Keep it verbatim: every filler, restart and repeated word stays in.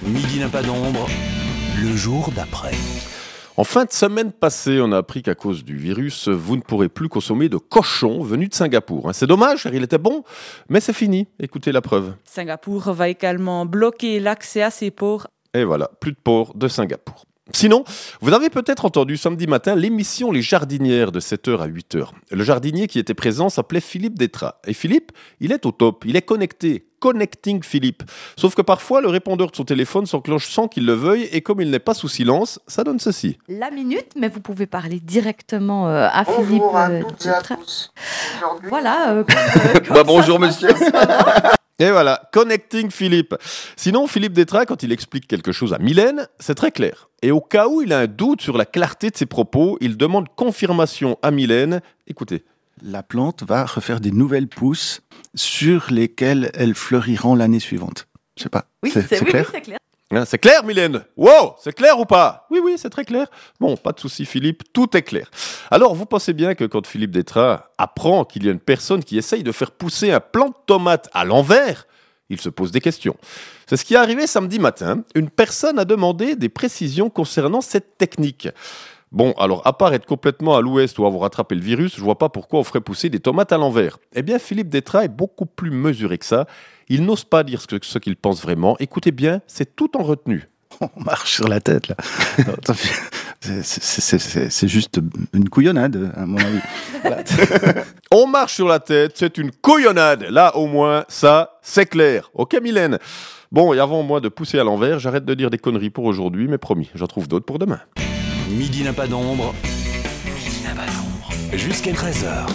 Midi n'a pas d'ombre, le jour d'après. En fin de semaine passée, on a appris qu'à cause du virus, vous ne pourrez plus consommer de cochon venu de Singapour. C'est dommage, car il était bon, mais c'est fini. Écoutez la preuve. Singapour va également bloquer l'accès à ses ports. Et voilà, plus de porc de Singapour. Sinon, vous avez peut-être entendu samedi matin l'émission Les Jardinières de sept heures à huit heures. Le jardinier qui était présent s'appelait Philippe Détrat. Et Philippe, il est au top, il est connecté. Connecting Philippe. Sauf que parfois, le répondeur de son téléphone s'enclenche sans qu'il le veuille et comme il n'est pas sous silence, ça donne ceci. La minute, mais vous pouvez parler directement euh, à Bonjour Philippe. à euh, toutes et à Détrat. tous. Aujourd'hui, Voilà. Euh, comme, euh, comme Bah, ça bonjour, se passe monsieur. en ce moment. Et voilà, Connecting Philippe. Sinon, Philippe Détrat, quand il explique quelque chose à Mylène, c'est très clair. Et au cas où il a un doute sur la clarté de ses propos, il demande confirmation à Mylène. Écoutez. La plante va refaire des nouvelles pousses sur lesquelles elles fleuriront l'année suivante. Je sais pas, Oui, c'est, c'est, c'est oui, clair oui, c'est clair. Hein, c'est clair, Mylène? Wow, c'est clair ou pas? Oui, oui, c'est très clair. Bon, pas de souci, Philippe, tout est clair. Alors, vous pensez bien que quand Philippe Détrat apprend qu'il y a une personne qui essaye de faire pousser un plant de tomate à l'envers, il se pose des questions. C'est ce qui est arrivé samedi matin. Une personne a demandé des précisions concernant cette technique. Bon, alors, à part être complètement à l'ouest ou avoir attrapé le virus, je vois pas pourquoi on ferait pousser des tomates à l'envers. Eh bien, Philippe Détrat est beaucoup plus mesuré que ça. Il n'ose pas dire ce, que, ce qu'il pense vraiment. Écoutez bien, c'est tout en retenue. On marche sur la tête, là. Non, attends, c'est, c'est, c'est, c'est, c'est juste une couillonnade, à mon avis. Voilà. On marche sur la tête, c'est une couillonnade. Là, au moins, ça, c'est clair. Ok, Mylène? Bon, et avant, moi, de pousser à l'envers, j'arrête de dire des conneries pour aujourd'hui, mais promis, j'en trouve d'autres pour demain. Midi n'a pas d'ombre, midi n'a pas d'ombre, jusqu'à treize heures.